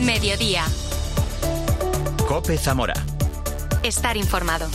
Mediodía. COPE Zamora. Estar informado.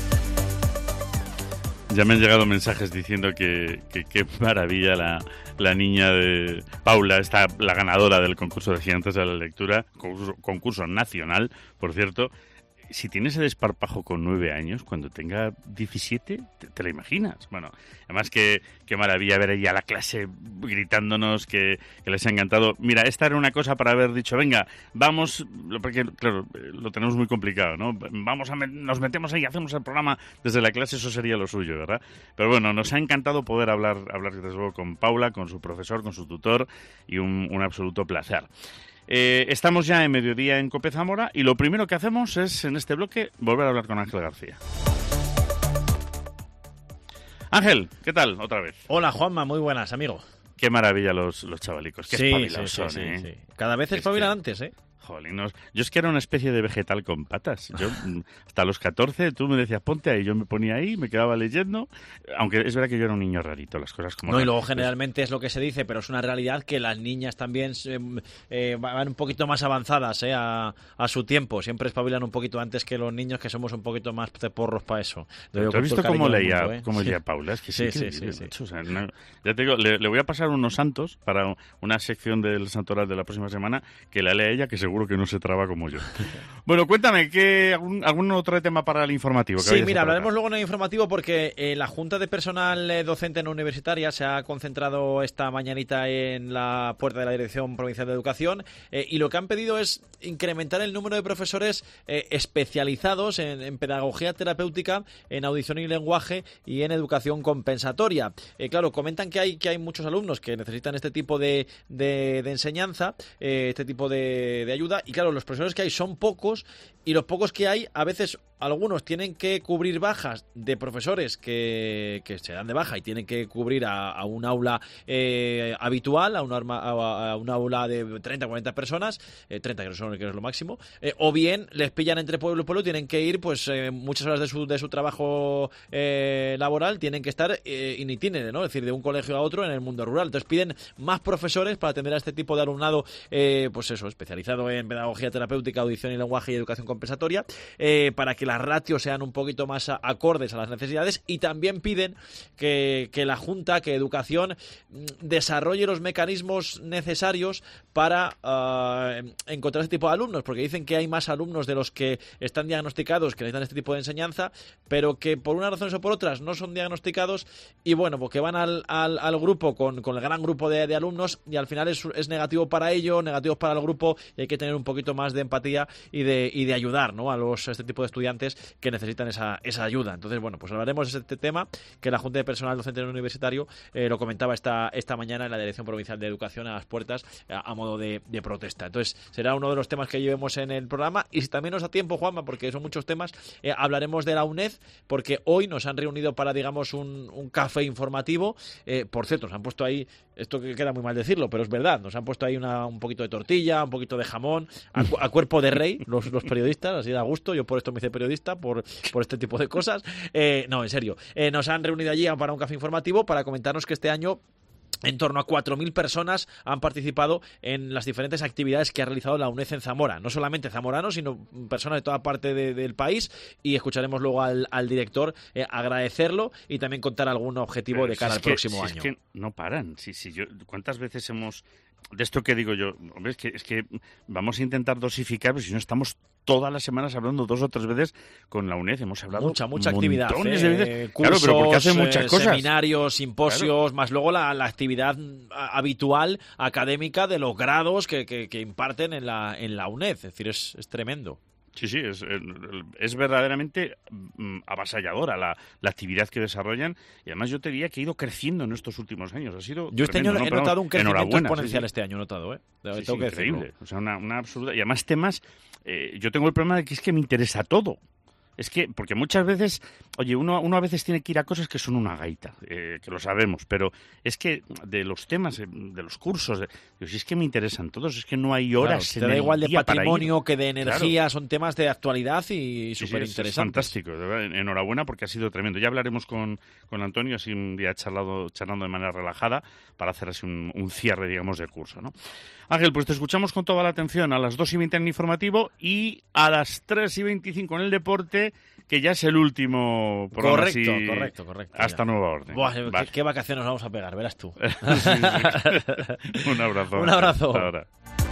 Ya me han llegado mensajes diciendo que qué maravilla la niña de Paula, la ganadora del concurso de Gigantes de la Lectura, concurso nacional, por cierto. Si tienes el desparpajo con 9 años, cuando tenga 17, ¿te la imaginas? Bueno, además qué maravilla ver ahí a la clase gritándonos que les ha encantado. Mira, esta era una cosa para haber dicho, venga, vamos, porque claro, lo tenemos muy complicado, ¿no? Nos metemos ahí y hacemos el programa desde la clase, eso sería lo suyo, ¿verdad? Pero bueno, nos ha encantado poder hablar desde luego con Paula, con su profesor, con su tutor, y un absoluto placer. Estamos ya en Mediodía en COPE Zamora y lo primero que hacemos es, en este bloque, volver a hablar con Ángel García. Ángel, ¿qué tal? Otra vez. Hola, Juanma, muy buenas, amigo. Qué maravilla los chavalicos, qué espabilados son, ¿eh? Sí. Cada vez espabilan antes, ¿eh? Jolín, yo es que era una especie de vegetal con patas. Yo, hasta los 14, tú me decías, ponte ahí, yo me ponía ahí, me quedaba leyendo, aunque es verdad que yo era un niño rarito, las cosas como... No, y luego generalmente es lo que se dice, pero es una realidad que las niñas también van un poquito más avanzadas a su tiempo, siempre espabilan un poquito antes que los niños, que somos un poquito más de porros para eso. ¿Tú has visto cómo leía Paula? Es que sí. O sea, ya te digo, le voy a pasar unos santos para una sección del santoral de la próxima semana, que la lea ella, que seguro que no se traba como yo. Bueno, cuéntame, ¿algún otro tema para el informativo? Sí, mira, hablaremos luego en el informativo porque la Junta de Personal Docente en Universitaria se ha concentrado esta mañanita en la puerta de la Dirección Provincial de Educación y lo que han pedido es incrementar el número de profesores especializados en pedagogía terapéutica, en audición y lenguaje y en educación compensatoria. Claro, comentan que hay muchos alumnos que necesitan este tipo de enseñanza, este tipo de ayuda, y claro, los profesores que hay son pocos, y los pocos que hay, a veces algunos tienen que cubrir bajas de profesores que se dan de baja y tienen que cubrir a un aula habitual, a un aula de 30 o 40 personas, 30 que es lo máximo, o bien les pillan entre pueblo y pueblo, tienen que ir pues muchas horas de su trabajo laboral, tienen que estar in itinere, ¿no? Es decir, de un colegio a otro en el mundo rural. Entonces piden más profesores para atender a este tipo de alumnado, pues eso, especializado en pedagogía terapéutica, audición y lenguaje y educación compensatoria, para que las ratios sean un poquito más acordes a las necesidades, y también piden que la Junta, que Educación desarrolle los mecanismos necesarios para encontrar este tipo de alumnos, porque dicen que hay más alumnos de los que están diagnosticados que necesitan este tipo de enseñanza, pero que por unas razones o por otras no son diagnosticados, y bueno, porque van al grupo con el gran grupo de alumnos, y al final es negativo para ellos, negativo para el grupo, y hay que tener un poquito más de empatía y de ayudar, ¿no?, a este tipo de estudiantes que necesitan esa ayuda. Entonces, bueno, pues hablaremos de este tema, que la Junta de Personal Docente en el Universitario lo comentaba esta mañana en la Dirección Provincial de Educación a las puertas, a modo de protesta. Entonces, será uno de los temas que llevemos en el programa, y si también nos da tiempo, Juanma, porque son muchos temas, hablaremos de la UNED, porque hoy nos han reunido para, digamos, un café informativo. Por cierto, nos han puesto ahí, esto que queda muy mal decirlo, pero es verdad, nos han puesto ahí un poquito de tortilla, un poquito de jamón, a cuerpo de rey, los periodistas, así da gusto. Yo por esto me hice periodista, por este tipo de cosas. No, en serio. Nos han reunido allí para un café informativo para comentarnos que este año en torno a 4.000 personas han participado en las diferentes actividades que ha realizado la UNED en Zamora. No solamente zamoranos, sino personas de toda parte del país. Y escucharemos luego al director agradecerlo y también contar algún objetivo de cara al próximo año. Es que no paran. ¿Cuántas veces hemos... De esto que digo yo, hombre, es que vamos a intentar dosificar, pero si no estamos todas las semanas hablando 2 o 3 veces con la UNED. Hemos hablado mucha actividad, de veces. Cursos, claro, pero porque hace muchas cosas. Seminarios, simposios, claro, más luego la actividad habitual académica de los grados que imparten en la UNED. Es decir, es tremendo. Sí, es verdaderamente avasalladora la actividad que desarrollan, y además yo te diría que ha ido creciendo en estos últimos años. Yo este año he notado un crecimiento exponencial este año, he notado, increíble. O sea, una absoluta... Y además temas... yo tengo el problema de que es que me interesa todo. Es que, porque muchas veces oye, uno a veces tiene que ir a cosas que son una gaita, que lo sabemos, pero es que de los temas, de los cursos, si es que me interesan todos, es que no hay horas claro, te da igual de patrimonio que de energía, claro. Son temas de actualidad y súper interesantes. Es fantástico, de verdad, enhorabuena porque ha sido tremendo. Ya hablaremos con Antonio, así un día charlando de manera relajada para hacer así un cierre, digamos, de curso, ¿no? Ángel, pues te escuchamos con toda la atención a las 2:20 en el informativo y a las 3:25 en el deporte, que ya es el último programa. Correcto. Hasta nueva orden. Buah, ¿qué vacaciones nos vamos a pegar? Verás tú. Sí. Un abrazo. Un abrazo. Hasta ahora.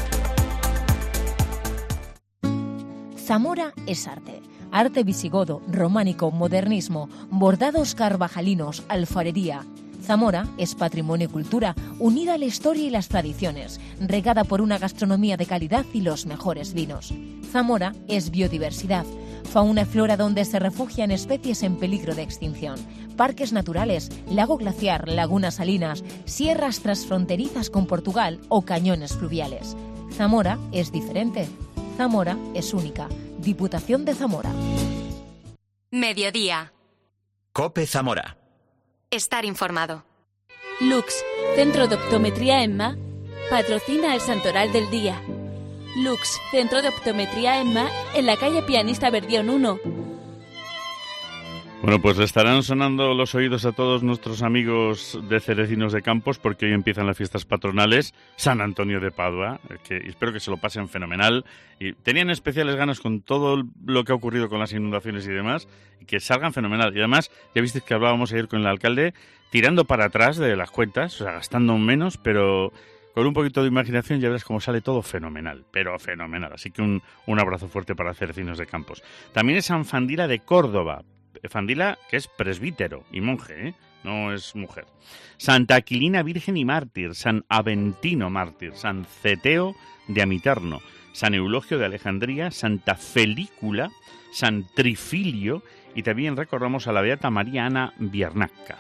Zamora es arte. Arte visigodo, románico, modernismo, bordados carvajalinos, alfarería. Zamora es patrimonio y cultura, unida a la historia y las tradiciones, regada por una gastronomía de calidad y los mejores vinos. Zamora es biodiversidad, fauna y flora donde se refugian especies en peligro de extinción, parques naturales, lago glaciar, lagunas salinas, sierras transfronterizas con Portugal o cañones fluviales. Zamora es diferente. Zamora es única. Diputación de Zamora. Mediodía. COPE Zamora. Estar informado. Lux, Centro de Optometría EMMA, patrocina el Santoral del Día. Lux, Centro de Optometría EMMA, en la calle Pianista Verdión 1. Bueno, pues le estarán sonando los oídos a todos nuestros amigos de Cerecinos de Campos porque hoy empiezan las fiestas patronales, San Antonio de Padua, que espero que se lo pasen fenomenal. Y tenían especiales ganas con todo lo que ha ocurrido con las inundaciones y demás, y que salgan fenomenal. Y además, ya visteis que hablábamos ayer con el alcalde, tirando para atrás de las cuentas, o sea, gastando menos, pero con un poquito de imaginación ya verás cómo sale todo fenomenal, pero fenomenal. Así que un abrazo fuerte para Cerecinos de Campos. También es San Fandila de Córdoba. Fandila, que es presbítero y monje, no es mujer. Santa Aquilina Virgen y Mártir, San Aventino Mártir, San Ceteo de Amiterno, San Eulogio de Alejandría, Santa Felícula, San Trifilio y también recordamos a la beata María Ana Biernacca.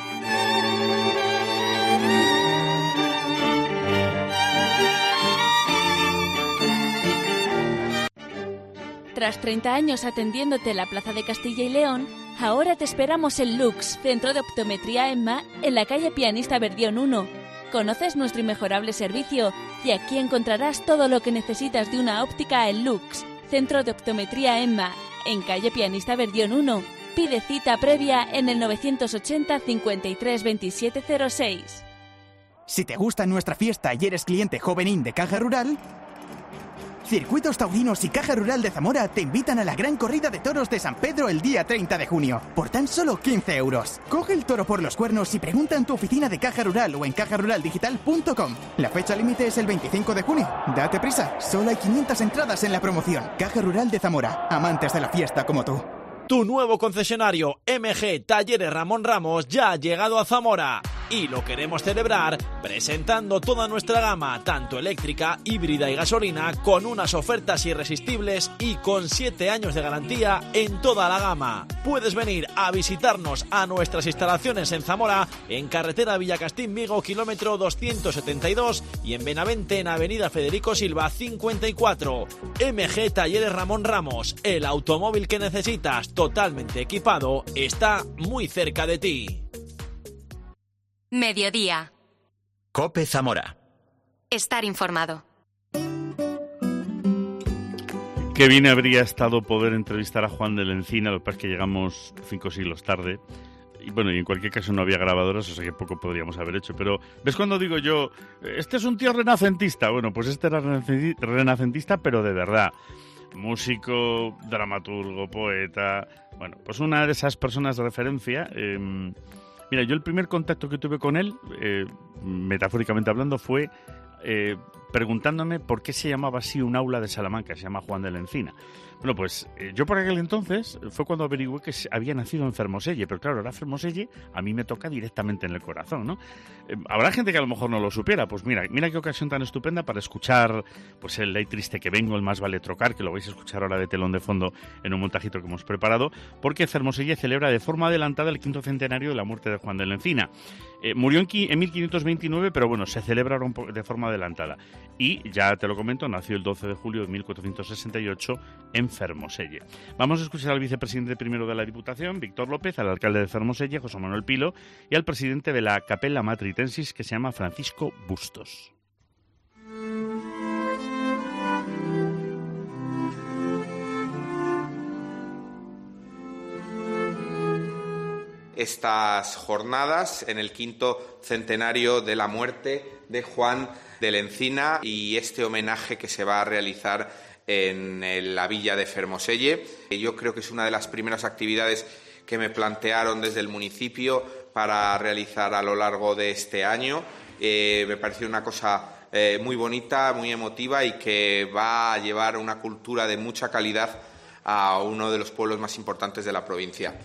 Tras 30 años atendiéndote en la Plaza de Castilla y León, ahora te esperamos en Lux, Centro de Optometría EMMA, en la calle Pianista Verdión 1. Conoces nuestro inmejorable servicio y aquí encontrarás todo lo que necesitas de una óptica en Lux, Centro de Optometría EMMA, en calle Pianista Verdión 1. Pide cita previa en el 980 53 27 06. Si te gusta nuestra fiesta y eres cliente Jovenín de Caja Rural, Circuitos Taurinos y Caja Rural de Zamora te invitan a la gran corrida de toros de San Pedro el día 30 de junio, por tan solo 15 euros. Coge el toro por los cuernos y pregunta en tu oficina de Caja Rural o en cajaruraldigital.com. La fecha límite es el 25 de junio. Date prisa, solo hay 500 entradas en la promoción. Caja Rural de Zamora, amantes de la fiesta como tú. Tu nuevo concesionario MG Talleres Ramón Ramos ya ha llegado a Zamora y lo queremos celebrar presentando toda nuestra gama, tanto eléctrica, híbrida y gasolina, con unas ofertas irresistibles y con 7 años de garantía en toda la gama. Puedes venir a visitarnos a nuestras instalaciones en Zamora, en carretera Villacastín-Vigo, kilómetro 272, y en Benavente, en avenida Federico Silva 54. MG Talleres Ramón Ramos, el automóvil que necesitas totalmente equipado, está muy cerca de ti. Mediodía. COPE Zamora. Estar informado. Qué bien habría estado poder entrevistar a Juan de la Encina, lo que pasa es que llegamos 5 siglos tarde. Y bueno, y en cualquier caso no había grabadoras, o sea que poco podríamos haber hecho. Pero, ¿ves cuando digo yo, este es un tío renacentista? Bueno, pues este era renacentista, pero de verdad. Músico, dramaturgo, poeta. Bueno, pues una de esas personas de referencia. Mira, yo el primer contacto que tuve con él, metafóricamente hablando, fue preguntándome por qué se llamaba así un aula de Salamanca, se llama Juan de la Encina. Bueno, pues yo por aquel entonces fue cuando averigué que había nacido en Fermoselle, pero claro, ahora Fermoselle a mí me toca directamente en el corazón, ¿no? Habrá gente que a lo mejor no lo supiera, pues mira qué ocasión tan estupenda para escuchar pues el Ley triste que vengo, el Más vale trocar, que lo vais a escuchar ahora de telón de fondo en un montajito que hemos preparado, porque Fermoselle celebra de forma adelantada el 5º centenario de la muerte de Juan de la Encina. Murió en 1529, pero bueno, se celebra ahora de forma adelantada. y, ya te lo comento, nació el 12 de julio de 1468 en Fermoselle. Vamos a escuchar al vicepresidente primero de la Diputación, Víctor López, al alcalde de Fermoselle, José Manuel Pilo, y al presidente de la Capella Matritensis, que se llama Francisco Bustos. Estas jornadas en el 5º centenario de la muerte de Juan de Lencina y este homenaje que se va a realizar en la villa de Fermoselle. Yo creo que es una de las primeras actividades que me plantearon desde el municipio para realizar a lo largo de este año. Me pareció una cosa muy bonita, muy emotiva y que va a llevar una cultura de mucha calidad a uno de los pueblos más importantes de la provincia.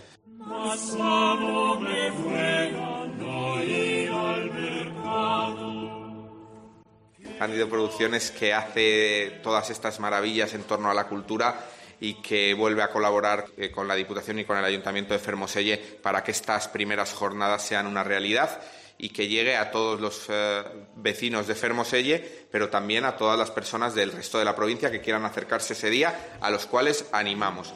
Cándido Producciones, que hace todas estas maravillas en torno a la cultura y que vuelve a colaborar con la Diputación y con el Ayuntamiento de Fermoselle para que estas primeras jornadas sean una realidad y que llegue a todos los vecinos de Fermoselle, pero también a todas las personas del resto de la provincia que quieran acercarse ese día, a los cuales animamos.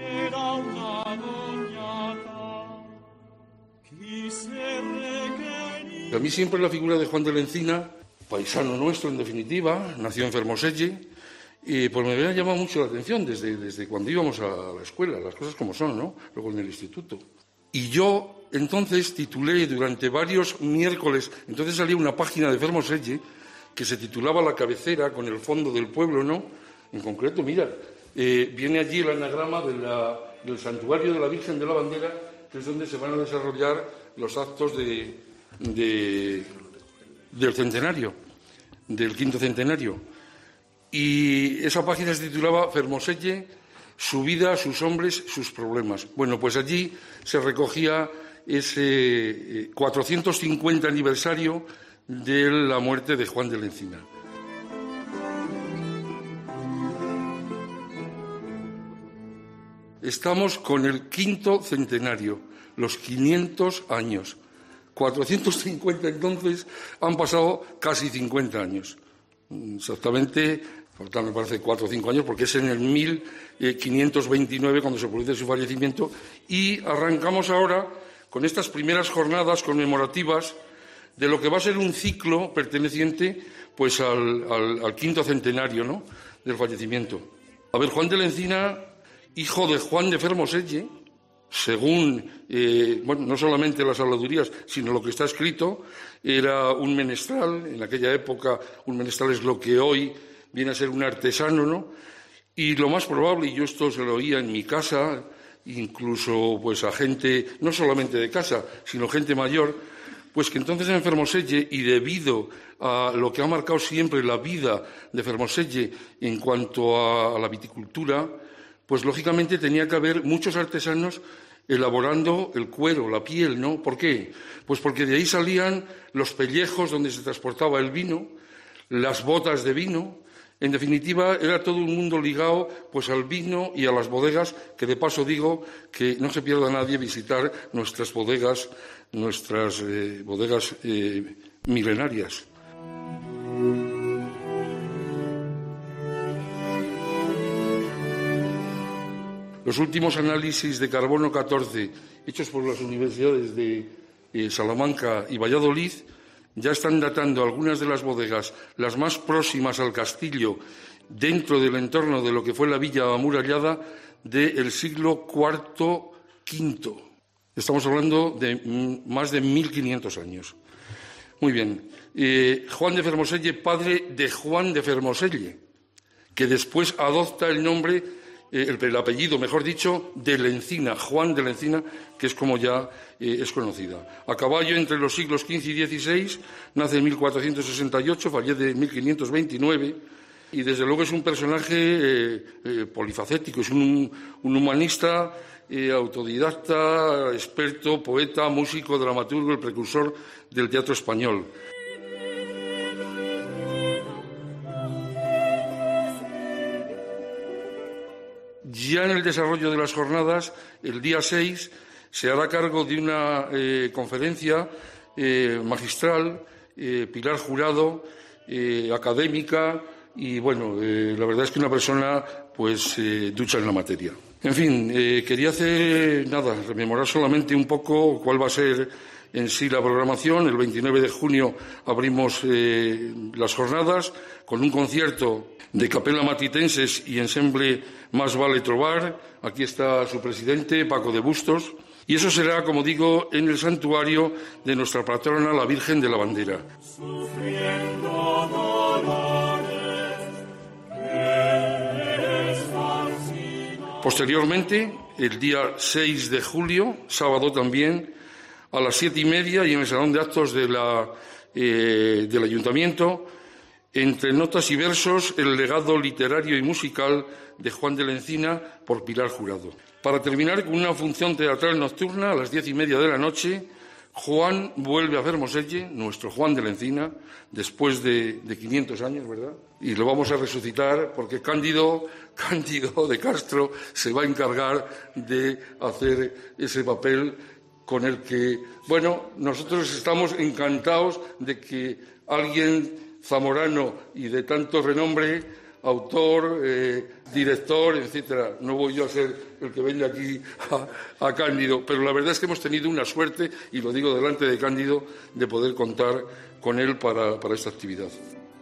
A mí siempre la figura de Juan de Lencina, paisano nuestro en definitiva, nació en Fermoselle, pues me había llamado mucho la atención desde cuando íbamos a la escuela, las cosas como son, ¿no? Luego en el instituto. Y yo entonces titulé durante varios miércoles, entonces salía una página de Fermoselle que se titulaba La cabecera con el fondo del pueblo, ¿no? En concreto, mira, viene allí el anagrama del santuario de la Virgen de la Bandera, que es donde se van a desarrollar los actos del centenario, del 5º centenario. Y esa página se titulaba Fermoselle, su vida, sus hombres, sus problemas. Bueno, pues allí se recogía ese 450 aniversario de la muerte de Juan de Lencina. Estamos con el 5º centenario, los 500 años. 450 entonces, han pasado casi 50 años. Exactamente, me parece 4 o 5 años, porque es en el 1529 cuando se produce su fallecimiento. Y arrancamos ahora con estas primeras jornadas conmemorativas de lo que va a ser un ciclo perteneciente pues al 5º centenario, ¿no?, del fallecimiento. A ver, Juan de Lencina, hijo de Juan de Fermoselle, según, no solamente las habladurías, sino lo que está escrito, era un menestral. En aquella época un menestral es lo que hoy viene a ser un artesano, ¿no? Y lo más probable, y yo esto se lo oía en mi casa, incluso pues a gente, no solamente de casa, sino gente mayor, pues que entonces en Fermoselle, y debido a lo que ha marcado siempre la vida de Fermoselle en cuanto a la viticultura, pues lógicamente tenía que haber muchos artesanos elaborando el cuero, la piel, ¿no? ¿Por qué? Pues porque de ahí salían los pellejos donde se transportaba el vino, las botas de vino. En definitiva, era todo un mundo ligado pues al vino y a las bodegas, que de paso digo que no se pierda nadie visitar nuestras bodegas milenarias. Los últimos análisis de carbono 14 hechos por las universidades de Salamanca y Valladolid ya están datando algunas de las bodegas, las más próximas al castillo, dentro del entorno de lo que fue la villa amurallada, del siglo IV-V. Estamos hablando de más de 1500 años. Muy bien. Juan de Fermoselle, padre de Juan de Fermoselle, que después adopta el nombre, el apellido, mejor dicho, de Lencina, Juan de Lencina, que es como ya es conocida. A caballo entre los siglos XV y XVI, nace en 1468, fallece en 1529, y desde luego es un personaje polifacético, es un humanista, autodidacta, experto, poeta, músico, dramaturgo, el precursor del teatro español. Ya en el desarrollo de las jornadas, el día 6, se hará cargo de una conferencia magistral, Pilar Jurado, académica y, bueno, la verdad es que una persona, pues, ducha en la materia. En fin, quería rememorar solamente un poco cuál va a ser en sí la programación. El 29 de junio abrimos las jornadas con un concierto de Capella Matitenses y ensemble Más Vale Trobar. Aquí está su presidente, Paco de Bustos. Y eso será, como digo, en el santuario de nuestra patrona, la Virgen de la Bandera. Posteriormente, el día 6 de julio, sábado también, a las 7:30 y en el Salón de Actos del Ayuntamiento, entre notas y versos, el legado literario y musical de Juan de la Encina por Pilar Jurado. Para terminar con una función teatral nocturna a las 10:30 de la noche, Juan vuelve a Fermoselle, nuestro Juan de la Encina, después de 500 años, ¿verdad? Y lo vamos a resucitar porque Cándido de Castro se va a encargar de hacer ese papel con el que, bueno, nosotros estamos encantados de que alguien zamorano y de tanto renombre, autor, director, etcétera. No voy yo a ser el que venga aquí a Cándido, pero la verdad es que hemos tenido una suerte, y lo digo delante de Cándido, de poder contar con él para esta actividad.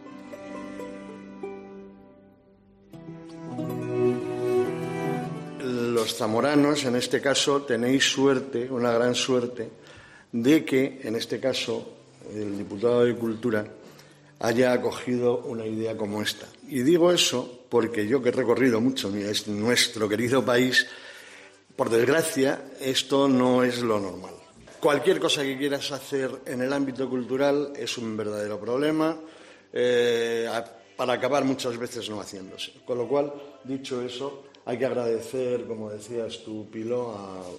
Los zamoranos, en este caso, tenéis suerte, una gran suerte, de que, en este caso, el diputado de Cultura haya acogido una idea como esta. Y digo eso porque yo, que he recorrido mucho nuestro querido país, por desgracia, esto no es lo normal. Cualquier cosa que quieras hacer en el ámbito cultural es un verdadero problema, para acabar muchas veces no haciéndose. Con lo cual, dicho eso, hay que agradecer, como decías tú, Pilo,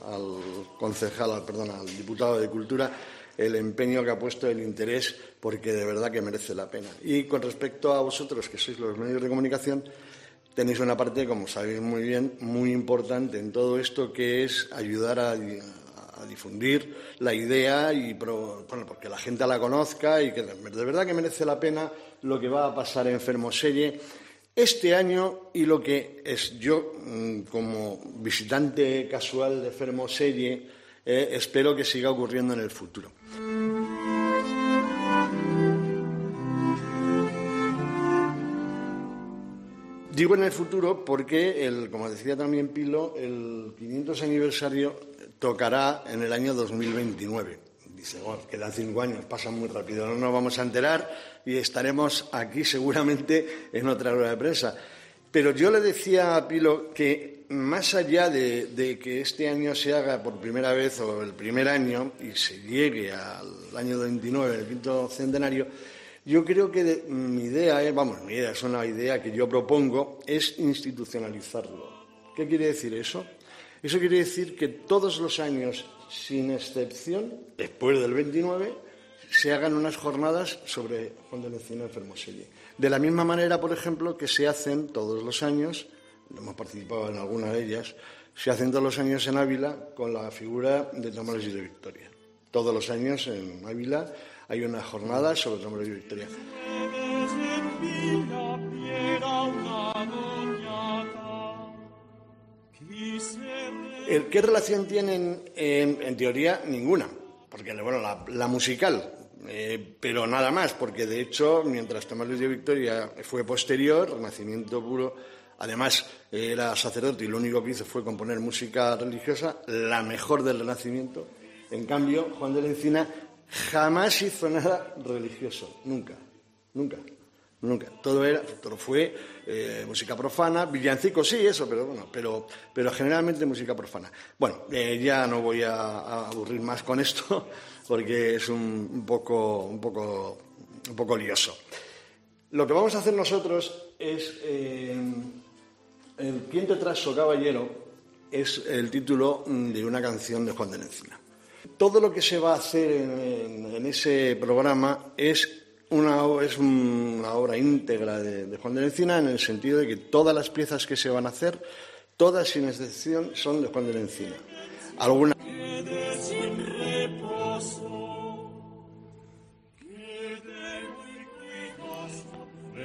al diputado de Cultura, el empeño que ha puesto, el interés, porque de verdad que merece la pena. Y con respecto a vosotros, que sois los medios de comunicación, tenéis una parte, como sabéis muy bien, muy importante en todo esto, que es ayudar a difundir la idea y porque la gente la conozca y que de verdad que merece la pena lo que va a pasar en Fermoselle este año y lo que es yo, como visitante casual de Fermoselle, espero que siga ocurriendo en el futuro. Digo en el futuro porque, como decía también Pilo, el 500 aniversario tocará en el año 2029. Dice, bueno, quedan 5 años, pasan muy rápido, no nos vamos a enterar y estaremos aquí seguramente en otra rueda de prensa. Pero yo le decía a Pilo que más allá de que este año se haga por primera vez o el primer año y se llegue al año 29, el quinto centenario, yo creo que mi idea es una idea que yo propongo, es institucionalizarlo. ¿Qué quiere decir eso? Eso quiere decir que todos los años, sin excepción, después del 29, se hagan unas jornadas sobre Juan de la Encina en Fermoselle. De la misma manera, por ejemplo, que se hacen todos los años, hemos participado en alguna de ellas, se hacen todos los años en Ávila con la figura de Tomás de Victoria. Todos los años en Ávila hay una jornada sobre Tomás de Victoria. ¿Qué relación tienen? En teoría, ninguna, porque bueno, la musical, pero nada más, porque de hecho, mientras Tomás Luis de Victoria fue posterior, Renacimiento puro, además era sacerdote y lo único que hizo fue componer música religiosa, la mejor del Renacimiento. En cambio, Juan de la Encina jamás hizo nada religioso, nunca. Todo fue música profana, villancicos sí, eso, pero bueno, pero generalmente música profana. Bueno, ya no voy a aburrir más con esto porque es un poco lioso. Lo que vamos a hacer nosotros es el Quien te trajo caballero es el título de una canción de Juan de la Encina. Todo lo que se va a hacer en ese programa es una obra íntegra de Juan de la Encina, en el sentido de que todas las piezas que se van a hacer, todas sin excepción, son de Juan de la Encina. Algunas...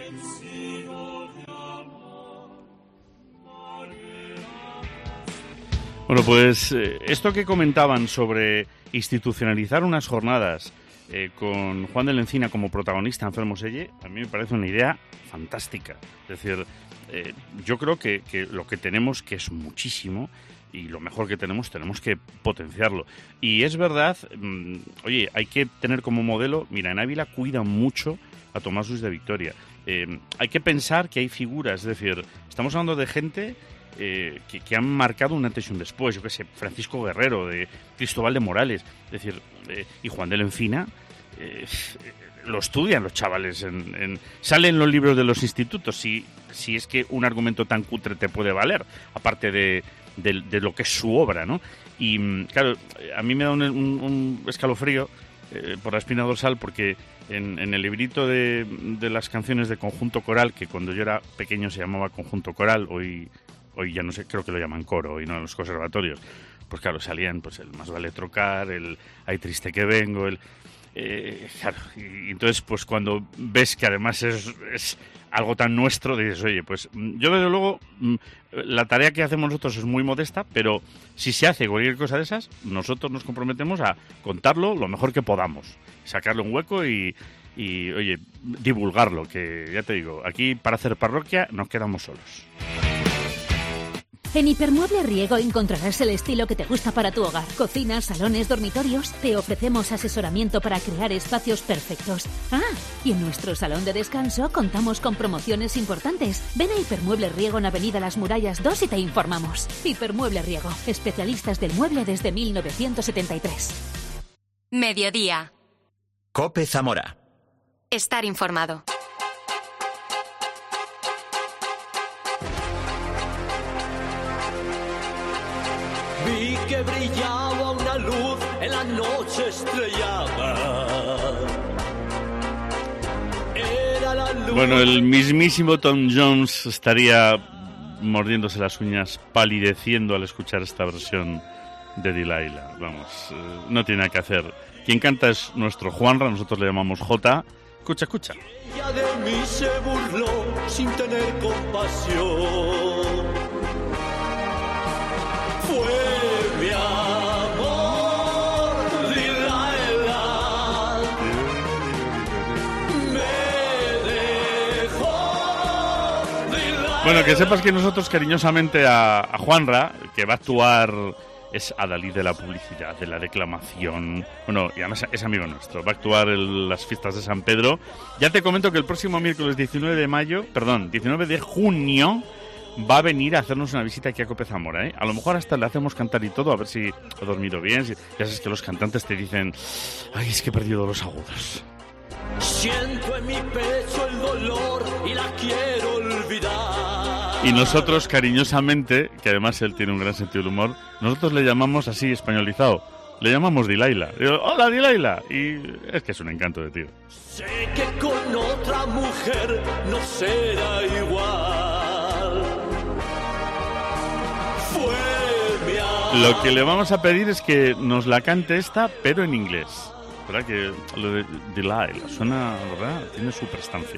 Bueno, pues esto que comentaban sobre institucionalizar unas jornadas con Juan de la Encina como protagonista en Fermoselle, a mí me parece una idea fantástica. Es decir, yo creo que lo que tenemos, que es muchísimo, y lo mejor que tenemos que potenciarlo. Y es verdad, oye, hay que tener como modelo, mira, en Ávila cuidan mucho a Tomás Luis de Victoria. Hay que pensar que hay figuras, es decir, estamos hablando de gente que han marcado un antes y un después, yo qué sé, Francisco Guerrero, de Cristóbal de Morales, es decir, y Juan de la Encina, lo estudian los chavales, salen los libros de los institutos, si es que un argumento tan cutre te puede valer, aparte de lo que es su obra, ¿no? Y claro, a mí me da un escalofrío por la espina dorsal, porque en el librito de las canciones de conjunto coral, que cuando yo era pequeño se llamaba conjunto coral, hoy ya no sé, creo que lo llaman coro, hoy no en los conservatorios, pues claro, salían pues el Más vale trocar, el Ay triste que vengo, claro, y entonces pues cuando ves que además es algo tan nuestro, dices, oye, pues yo desde luego la tarea que hacemos nosotros es muy modesta, pero si se hace cualquier cosa de esas, nosotros nos comprometemos a contarlo lo mejor que podamos, sacarle un hueco y oye, divulgarlo, que ya te digo, aquí para hacer parroquia nos quedamos solos. En Hipermueble Riego encontrarás el estilo que te gusta para tu hogar. Cocinas, salones, dormitorios. Te ofrecemos asesoramiento para crear espacios perfectos. Y en nuestro salón de descanso contamos con promociones importantes. Ven a Hipermueble Riego en Avenida Las Murallas 2 y te informamos. Hipermueble Riego, especialistas del mueble desde 1973. Mediodía. COPE Zamora. Estar informado. Vi que brillaba una luz en la noche estrellada. Era la luz. Bueno, el mismísimo Tom Jones estaría mordiéndose las uñas, palideciendo al escuchar esta versión de Delilah. Vamos, no tiene nada que hacer. Quien canta es nuestro Juanra, nosotros le llamamos Jota. Escucha. Ella de mí se burló sin tener compasión. Fue mi amor, Delilah. Me dejó, Delilah. Bueno, que sepas que nosotros cariñosamente a Juanra, que va a actuar, es adalid de la publicidad, de la declamación. Bueno, y además es amigo nuestro. Va a actuar en las fiestas de San Pedro. Ya te comento que el próximo miércoles 19 de junio, va a venir a hacernos una visita aquí a COPE Zamora, ¿eh? A lo mejor hasta le hacemos cantar y todo, a ver si ha dormido bien. Ya sabes que los cantantes te dicen, ay, es que he perdido los agudos. Siento en mi pecho el dolor y la quiero olvidar. Y nosotros, cariñosamente, que además él tiene un gran sentido del humor, nosotros le llamamos así, españolizado, le llamamos Delilah. Digo, hola, Delilah. Y es que es un encanto de tío. Sé que con otra mujer no será igual. Fue mi amor. Lo que le vamos a pedir es que nos la cante esta, pero en inglés. ¿Verdad? Que lo de Delilah suena, ¿verdad? Tiene su prestancia.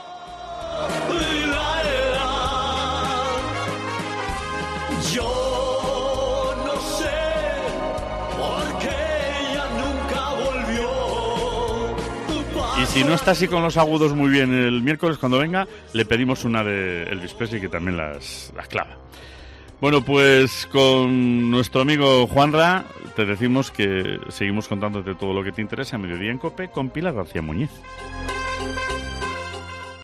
Yo no sé por qué ella nunca volvió. Y si no está así con los agudos muy bien el miércoles cuando venga, le pedimos una de Elvis Presley que también las clava. Bueno, pues con nuestro amigo Juanra te decimos que seguimos contándote todo lo que te interesa a Mediodía en COPE con Pilar García Muñiz.